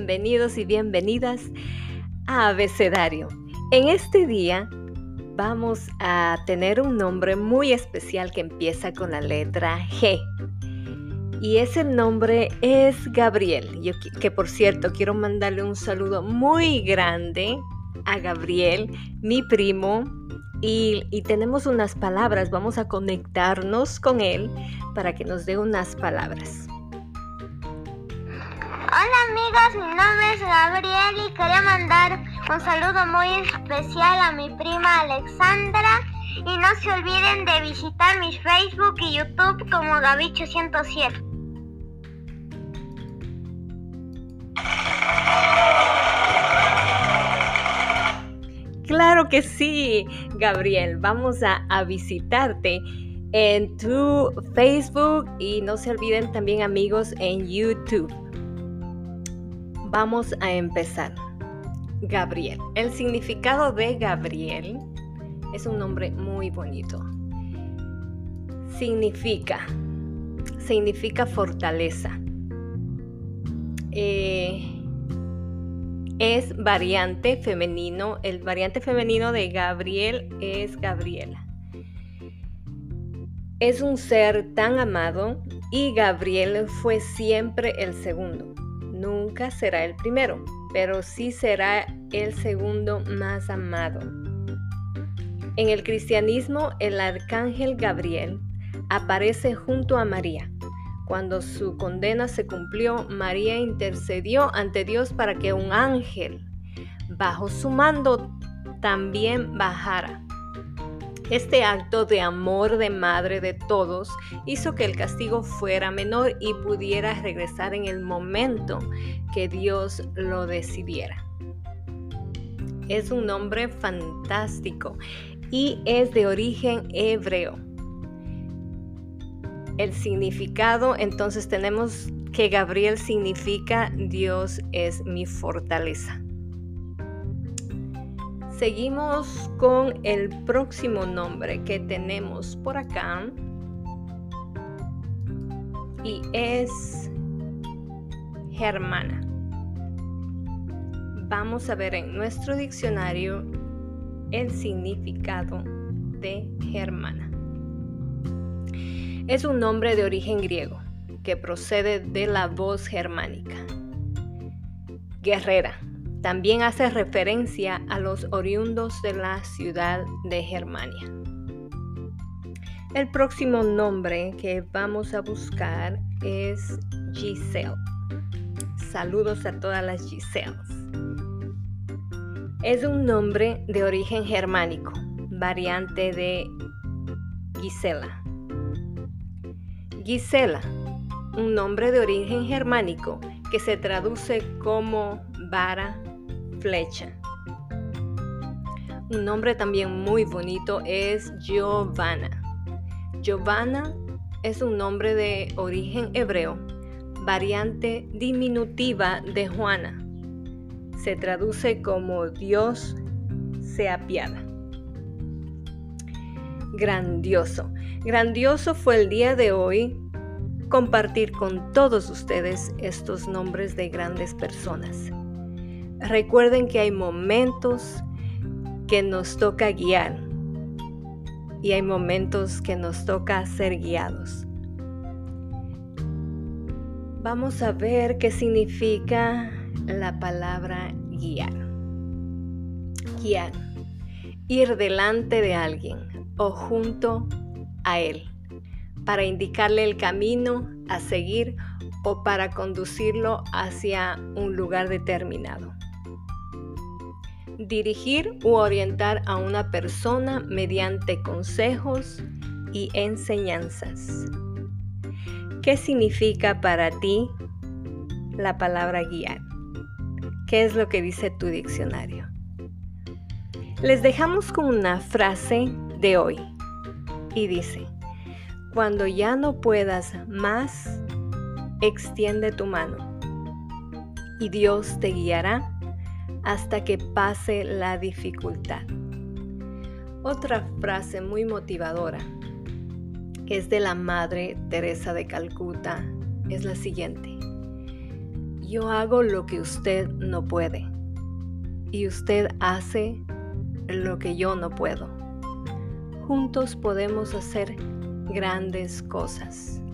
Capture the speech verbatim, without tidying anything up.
bienvenidos y bienvenidas a Abecedario. En este día vamos a tener un nombre muy especial que empieza con la letra G. Y ese nombre es Gabriel. Yo, que por cierto, quiero mandarle un saludo muy grande a Gabriel, mi primo. Y, y tenemos unas palabras. Vamos a conectarnos con él para que nos dé unas palabras. Hola amigos, mi nombre es Gabriel y quería mandar un saludo muy especial a mi prima Alexandra. Y no se olviden de visitar mi Facebook y YouTube como Gabicho ciento siete. Claro que sí, Gabriel. Vamos a, a visitarte en tu Facebook y no se olviden también, amigos, en YouTube. Vamos a empezar. Gabriel. El significado de Gabriel es un nombre muy bonito. Significa, significa fortaleza. Eh, es variante femenino. El variante femenino de Gabriel es Gabriela. Es un ser tan amado y Gabriel fue siempre el segundo. Nunca será el primero, pero sí será el segundo más amado. En el cristianismo, el arcángel Gabriel aparece junto a María. Cuando su condena se cumplió, María intercedió ante Dios para que un ángel, bajo su mando, también bajara. Este acto de amor de madre de todos hizo que el castigo fuera menor y pudiera regresar en el momento que Dios lo decidiera. Es un nombre fantástico y es de origen hebreo. El significado, entonces tenemos que Gabriel significa Dios es mi fortaleza. Seguimos con el próximo nombre que tenemos por acá y es Germana. Vamos a ver en nuestro diccionario el significado de Germana. Es un nombre de origen griego que procede de la voz germánica. Guerrera. También hace referencia a los oriundos de la ciudad de Germania. El próximo nombre que vamos a buscar es Giselle. Saludos a todas las Giselles. Es un nombre de origen germánico, variante de Gisela. Gisela, un nombre de origen germánico que se traduce como vara, flecha. Un nombre también muy bonito es Giovanna. Giovanna es un nombre de origen hebreo, variante diminutiva de Juana. Se traduce como Dios se apiada. Grandioso. Grandioso fue el día de hoy compartir con todos ustedes estos nombres de grandes personas. Recuerden que hay momentos que nos toca guiar y hay momentos que nos toca ser guiados. Vamos a ver qué significa la palabra guiar. Guiar. Ir delante de alguien o junto a él para indicarle el camino a seguir o para conducirlo hacia un lugar determinado. Dirigir u orientar a una persona mediante consejos y enseñanzas. ¿Qué significa para ti la palabra guiar? ¿Qué es lo que dice tu diccionario? Les dejamos con una frase de hoy y dice: cuando ya no puedas más, extiende tu mano y Dios te guiará hasta que pase la dificultad. Otra frase muy motivadora, que es de la Madre Teresa de Calcuta, es la siguiente: Yo hago lo que usted no puede y usted hace lo que yo no puedo. Juntos podemos hacer grandes cosas.